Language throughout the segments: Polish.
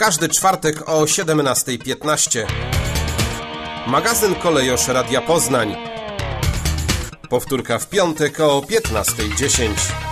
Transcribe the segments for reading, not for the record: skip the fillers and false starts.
każdy czwartek o 17:15. Magazyn Kolejosz Radia Poznań. Powtórka w piątek o 15:10.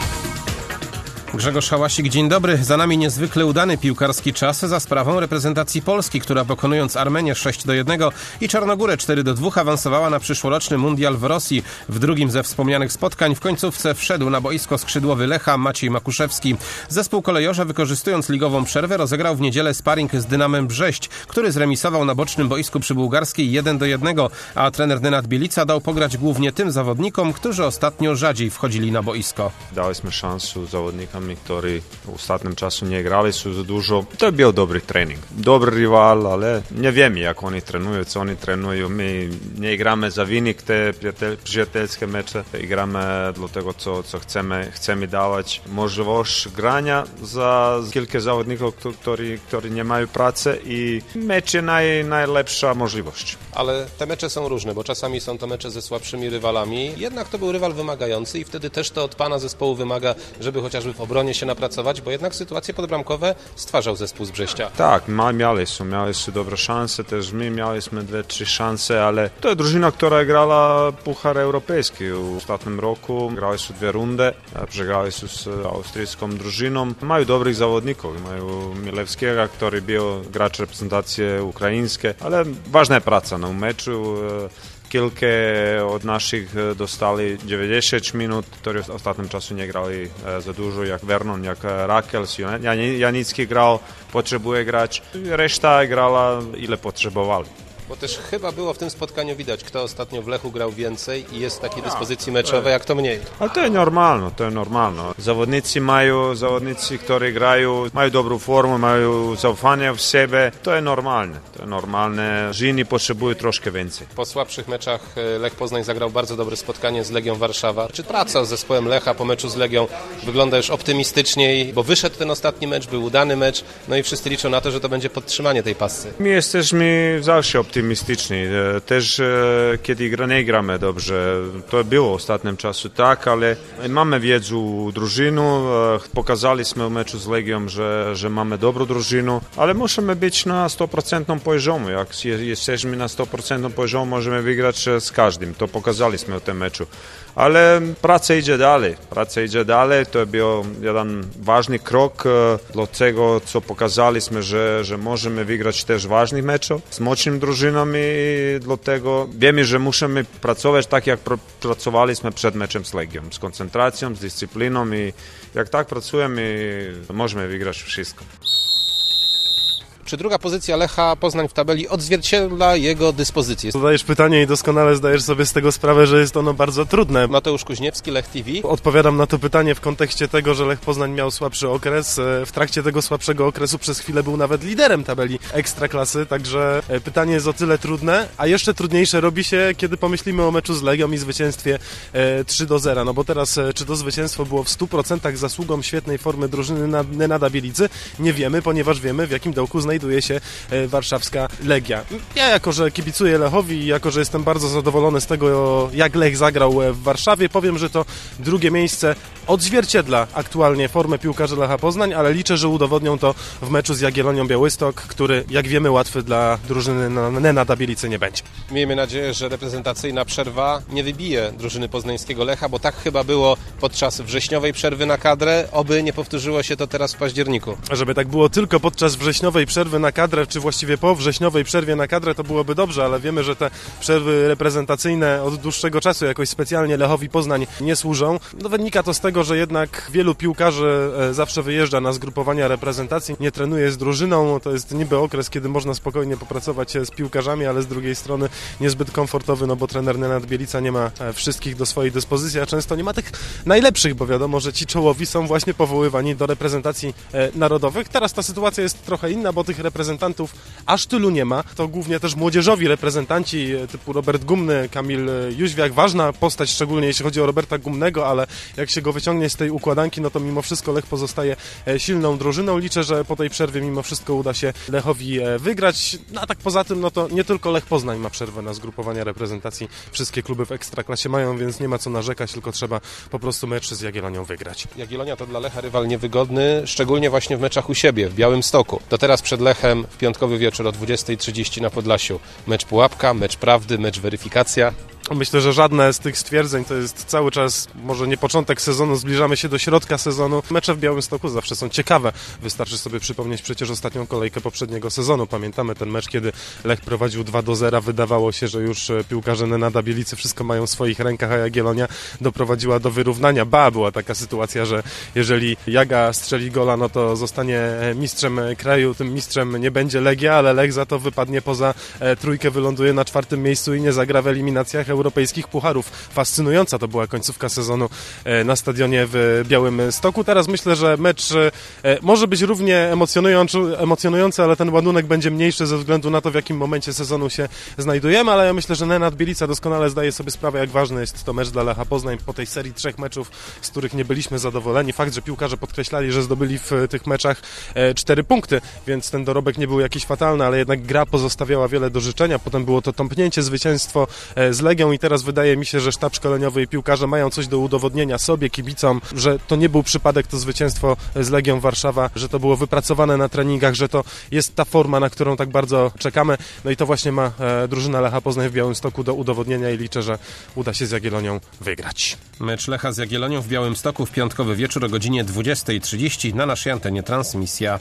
Grzegorz Hałasik, dzień dobry. Za nami niezwykle udany piłkarski czas za sprawą reprezentacji Polski, która pokonując Armenię 6-1 i Czarnogórę 4-2 awansowała na przyszłoroczny mundial w Rosji. W drugim ze wspomnianych spotkań w końcówce wszedł na boisko skrzydłowy Lecha Maciej Makuszewski. Zespół kolejorza, wykorzystując ligową przerwę, rozegrał w niedzielę sparring z Dynamem Brześć, który zremisował na bocznym boisku przybułgarskiej 1-1, a trener Nenad Bielica dał pograć głównie tym zawodnikom, którzy ostatnio rzadziej wchodzili na boisko. Daliśmy szansę zawodnikom, ktorzy w ostatnim czasu nie grali za dużo. To był dobry trening. Dobry rywal, ale nie wiemy, jak oni trenują, co oni trenują. My nie gramy za wynik te przyjacielskie mecze. Gramy dla tego, co chcemy dawać. Możliwość grania za kilka zawodników, którzy nie mają pracy i mecz jest najlepsza możliwość. Ale te mecze są różne, bo czasami są to mecze ze słabszymi rywalami. Jednak to był rywal wymagający i wtedy też to od pana zespołu wymaga, żeby chociażby w obronie się napracować, bo jednak sytuacje podbramkowe stwarzał zespół z Brześcia. Tak, mieliśmy dobre szanse, też my mieliśmy 2-3 szanse, ale to jest drużyna, która grała Puchar Europejski w ostatnim roku. Graliśmy 2 rundy, przegraliśmy z austrijską drużyną. Mają dobrych zawodników, mają Milewskiego, który był gracz reprezentacji ukraińskiej, ale ważna praca na meczu. Kilka od naszych dostali 90 minut, którzy w ostatnim czasu nie grali za dużo, jak Vernon, jak Rakels. Janicki grał, potrzebuje grać. Reszta grała ile potrzebowali. Bo też chyba było w tym spotkaniu widać, kto ostatnio w Lechu grał więcej i jest w takiej dyspozycji meczowej, jak to mniej. Ale to jest normalne. Zawodnicy, którzy grają, mają dobrą formę, mają zaufanie w siebie. To jest normalne. Żyni potrzebują troszkę więcej. Po słabszych meczach Lech Poznań zagrał bardzo dobre spotkanie z Legią Warszawa. Czy praca z zespołem Lecha po meczu z Legią wygląda już optymistyczniej? Bo wyszedł ten ostatni mecz, był udany mecz, no i wszyscy liczą na to, że to będzie podtrzymanie tej pasy. My jesteśmy zawsze optymistyczni. Też kiedy nie gramy dobrze, to było w ostatnim czasu tak, ale mamy wiedzę drużynu, pokazaliśmy w meczu z Legią, że mamy dobrą drużynę, ale musimy być na 100% poziomu. Jak jesteśmy na 100% poziomu, możemy wygrać z każdym. To pokazaliśmy w tym meczu. Ale praca idzie dalej. To był jeden ważny krok do tego, co pokazaliśmy, że możemy wygrać też ważnych meczów z mocnymi drużynami i dlatego wiemy, że musimy pracować tak, jak pracowaliśmy przed meczem z Legią, z koncentracją, z dyscypliną i jak tak pracujemy, możemy wygrać wszystko. Czy druga pozycja Lecha Poznań w tabeli odzwierciedla jego dyspozycję? Zadajesz pytanie i doskonale zdajesz sobie z tego sprawę, że jest ono bardzo trudne. Mateusz Kuźniewski, Lech TV. Odpowiadam na to pytanie w kontekście tego, że Lech Poznań miał słabszy okres. W trakcie tego słabszego okresu przez chwilę był nawet liderem tabeli Ekstraklasy, także pytanie jest o tyle trudne, a jeszcze trudniejsze robi się, kiedy pomyślimy o meczu z Legią i zwycięstwie 3-0. No bo teraz, czy to zwycięstwo było w 100% zasługą świetnej formy drużyny Nenada Bielicy, nie wiemy, ponieważ wiemy, w jakim dołku znajduje się warszawska Legia. Ja jako, że kibicuję Lechowi i jako, że jestem bardzo zadowolony z tego, jak Lech zagrał w Warszawie, powiem, że to drugie miejsce odzwierciedla aktualnie formę piłkarzy Lecha Poznań, ale liczę, że udowodnią to w meczu z Jagiellonią Białystok, który, jak wiemy, łatwy dla drużyny Nenada Bielicy nie będzie. Miejmy nadzieję, że reprezentacyjna przerwa nie wybije drużyny poznańskiego Lecha, bo tak chyba było podczas wrześniowej przerwy na kadrę, oby nie powtórzyło się to teraz w październiku. Żeby tak było tylko podczas wrześniowej przerwy na kadrę, czy właściwie po wrześniowej przerwie na kadrę, to byłoby dobrze, ale wiemy, że te przerwy reprezentacyjne od dłuższego czasu jakoś specjalnie Lechowi Poznań nie służą. No, wynika to z tego, że jednak wielu piłkarzy zawsze wyjeżdża na zgrupowania reprezentacji, nie trenuje z drużyną. To jest niby okres, kiedy można spokojnie popracować z piłkarzami, ale z drugiej strony niezbyt komfortowy, no bo trener Nenad Bielica nie ma wszystkich do swojej dyspozycji, a często nie ma tych najlepszych, bo wiadomo, że ci czołowi są właśnie powoływani do reprezentacji narodowych. Teraz ta sytuacja jest trochę inna, bo tych reprezentantów aż tylu nie ma. To głównie też młodzieżowi reprezentanci typu Robert Gumny, Kamil Jóźwiak, ważna postać, szczególnie jeśli chodzi o Roberta Gumnego, ale jak się go wyciągnie z tej układanki, no to mimo wszystko Lech pozostaje silną drużyną. Liczę, że po tej przerwie mimo wszystko uda się Lechowi wygrać. No a tak poza tym, no to nie tylko Lech Poznań ma przerwę na zgrupowania reprezentacji. Wszystkie kluby w Ekstraklasie mają, więc nie ma co narzekać, tylko trzeba po prostu mecz z Jagiellonią wygrać. Jagiellonia to dla Lecha rywal niewygodny, szczególnie właśnie w meczach u siebie, w Białymstoku. To teraz przed pod Lechem w piątkowy wieczór o 20:30 na Podlasiu. Mecz pułapka, mecz prawdy, mecz weryfikacja. Myślę, że żadne z tych stwierdzeń to jest cały czas, może nie początek sezonu, zbliżamy się do środka sezonu. Mecze w Białymstoku zawsze są ciekawe. Wystarczy sobie przypomnieć przecież ostatnią kolejkę poprzedniego sezonu. Pamiętamy ten mecz, kiedy Lech prowadził 2-0. Wydawało się, że już piłkarze Nenada Bielicy wszystko mają w swoich rękach, a Jagiellonia doprowadziła do wyrównania. Była taka sytuacja, że jeżeli Jaga strzeli gola, no to zostanie mistrzem kraju. Tym mistrzem nie będzie Legia, ale Lech za to wypadnie poza trójkę, wyląduje na 4. miejscu i nie zagra w eliminacjach europejskich pucharów. Fascynująca to była końcówka sezonu na stadionie w Białymstoku. Teraz myślę, że mecz może być równie emocjonujący, ale ten ładunek będzie mniejszy ze względu na to, w jakim momencie sezonu się znajdujemy, ale ja myślę, że Nenad Bielica doskonale zdaje sobie sprawę, jak ważny jest to mecz dla Lecha Poznań po tej serii 3 meczów, z których nie byliśmy zadowoleni. Fakt, że piłkarze podkreślali, że zdobyli w tych meczach 4 punkty, więc ten dorobek nie był jakiś fatalny, ale jednak gra pozostawiała wiele do życzenia. Potem było to tąpnięcie, zwycięstwo z Legią i teraz wydaje mi się, że sztab szkoleniowy i piłkarze mają coś do udowodnienia sobie, kibicom, że to nie był przypadek, to zwycięstwo z Legią Warszawa, że to było wypracowane na treningach, że to jest ta forma, na którą tak bardzo czekamy. No i to właśnie ma drużyna Lecha Poznań w Białymstoku do udowodnienia i liczę, że uda się z Jagiellonią wygrać. Mecz Lecha z Jagiellonią w Białymstoku w piątkowy wieczór o godzinie 20:30 na naszej antenie transmisja.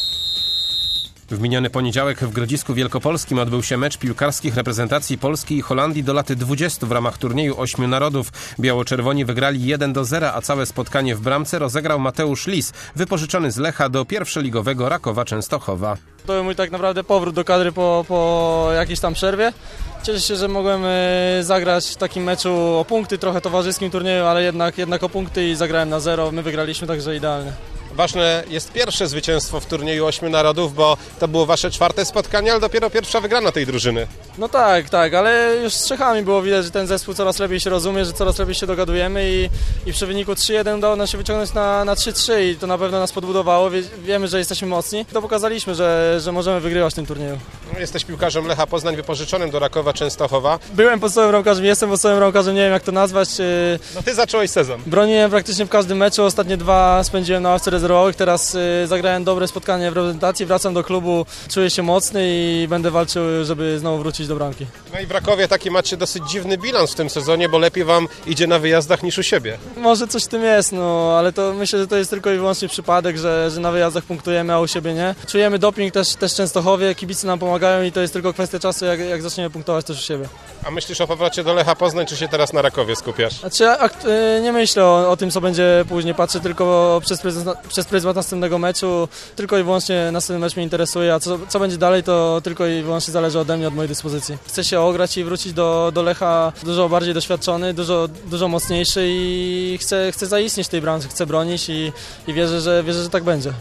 W miniony poniedziałek w Grodzisku Wielkopolskim odbył się mecz piłkarskich reprezentacji Polski i Holandii do lat 20 w ramach turnieju 8 narodów. Biało-czerwoni wygrali 1-0, a całe spotkanie w bramce rozegrał Mateusz Lis, wypożyczony z Lecha do pierwszoligowego Rakowa Częstochowa. To był mój tak naprawdę powrót do kadry po jakiejś tam przerwie. Cieszę się, że mogłem zagrać w takim meczu o punkty, trochę towarzyskim turnieju, ale jednak o punkty i zagrałem na 0. My wygraliśmy, także idealnie. Ważne jest pierwsze zwycięstwo w turnieju 8 narodów, bo to było wasze 4. spotkanie, ale dopiero pierwsza wygrana tej drużyny. No tak, ale już z Czechami było widać, że ten zespół coraz lepiej się rozumie, że coraz lepiej się dogadujemy i przy wyniku 3-1 udało nam się wyciągnąć na 3-3 i to na pewno nas podbudowało. Wiemy, że jesteśmy mocni. To pokazaliśmy, że możemy wygrywać w tym turnieju. Jesteś piłkarzem Lecha Poznań wypożyczonym do Rakowa Częstochowa. Byłem podstawowym bramkarzem, jestem podstawowym bramkarzem, nie wiem jak to nazwać. No ty zacząłeś sezon. Broniłem praktycznie w każdym meczu, ostatnie 2 spędziłem na ławce rezerwowych, teraz zagrałem dobre spotkanie w reprezentacji, wracam do klubu, czuję się mocny i będę walczył, żeby znowu wrócić do bramki. No i w Rakowie taki macie dosyć dziwny bilans w tym sezonie, bo lepiej wam idzie na wyjazdach niż u siebie. Może coś w tym jest, no ale to myślę, że to jest tylko i wyłącznie przypadek, że na wyjazdach punktujemy, a u siebie nie. Czujemy doping też w Częstochowie, kibice nam pomagają i to jest tylko kwestia czasu, jak zaczniemy punktować też u siebie. A myślisz o powrocie do Lecha Poznań, czy się teraz na Rakowie skupiasz? Znaczy, nie myślę o tym, co będzie później, patrzę tylko przez pryzmat następnego meczu, tylko i wyłącznie następny mecz mnie interesuje, a co będzie dalej, to tylko i wyłącznie zależy ode mnie, od mojej dyspozycji. Chcę się ograć i wrócić do Lecha dużo bardziej doświadczony, dużo mocniejszy i chcę zaistnieć w tej bramce, chcę bronić i wierzę, że tak będzie.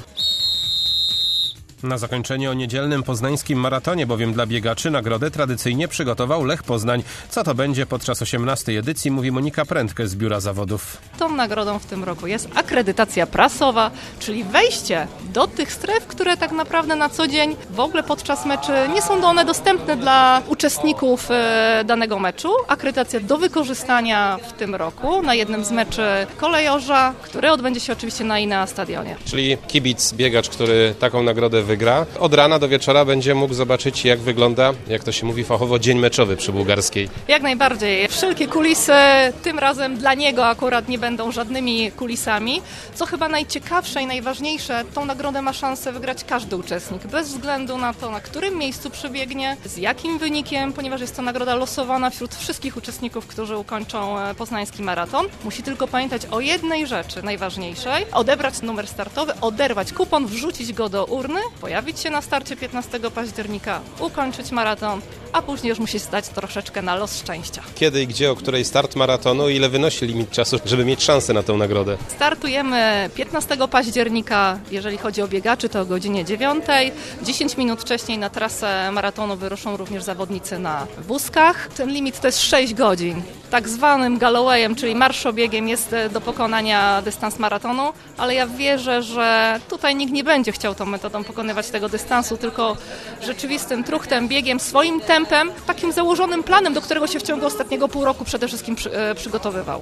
Na zakończenie o niedzielnym poznańskim maratonie, bowiem dla biegaczy nagrodę tradycyjnie przygotował Lech Poznań. Co to będzie podczas 18. edycji, mówi Monika Prędke z Biura Zawodów. Tą nagrodą w tym roku jest akredytacja prasowa, czyli wejście do tych stref, które tak naprawdę na co dzień w ogóle podczas meczy nie są one dostępne dla uczestników danego meczu. Akredytacja do wykorzystania w tym roku na jednym z meczy kolejorza, który odbędzie się oczywiście na INEA stadionie. Czyli kibic, biegacz, który taką nagrodę wygra, od rana do wieczora będzie mógł zobaczyć, jak wygląda, jak to się mówi fachowo, dzień meczowy przy Bułgarskiej. Jak najbardziej. Wszelkie kulisy tym razem dla niego akurat nie będą żadnymi kulisami. Co chyba najciekawsze i najważniejsze, tą nagrodę ma szansę wygrać każdy uczestnik, bez względu na to, na którym miejscu przebiegnie, z jakim wynikiem, ponieważ jest to nagroda losowana wśród wszystkich uczestników, którzy ukończą poznański maraton. Musi tylko pamiętać o jednej rzeczy najważniejszej, odebrać numer startowy, oderwać kupon, wrzucić go do urny, pojawić się na starcie 15 października, ukończyć maraton, a później już musi stać troszeczkę na los szczęścia. Kiedy i gdzie, o której start maratonu, ile wynosi limit czasu, żeby mieć szansę na tę nagrodę? Startujemy 15 października, jeżeli chodzi o biegaczy, to o godzinie 9. 10 minut wcześniej na trasę maratonu wyruszą również zawodnicy na wózkach. Ten limit to jest 6 godzin. Tak zwanym Gallowayem, czyli marszobiegiem jest do pokonania dystans maratonu, ale ja wierzę, że tutaj nikt nie będzie chciał tą metodą pokonywać tego dystansu, tylko rzeczywistym truchtem, biegiem, swoim tempem, takim założonym planem, do którego się w ciągu ostatniego pół roku przede wszystkim przygotowywał.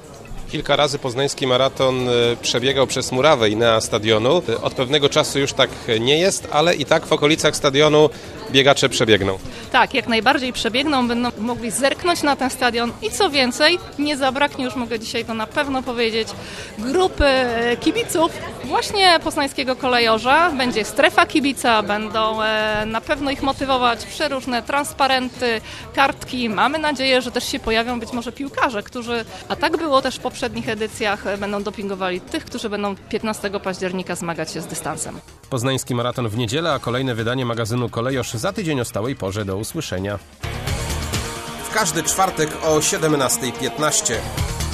Kilka razy poznański maraton przebiegał przez murawę Inea stadionu. Od pewnego czasu już tak nie jest, ale i tak w okolicach stadionu biegacze przebiegną. Tak, jak najbardziej przebiegną, będą mogli zerknąć na ten stadion i co więcej, nie zabraknie, już mogę dzisiaj to na pewno powiedzieć, grupy kibiców właśnie poznańskiego kolejorza. Będzie strefa kibica, będą na pewno ich motywować przeróżne transparenty, kartki. Mamy nadzieję, że też się pojawią być może piłkarze, którzy, a tak było też w poprzednich edycjach, będą dopingowali tych, którzy będą 15 października zmagać się z dystansem. Poznański maraton w niedzielę, a kolejne wydanie magazynu Kolejosz za tydzień o stałej porze. Do usłyszenia. W każdy czwartek o 17:15.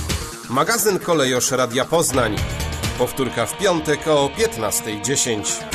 Magazyn Kolejosz Radia Poznań. Powtórka w piątek o 15:10.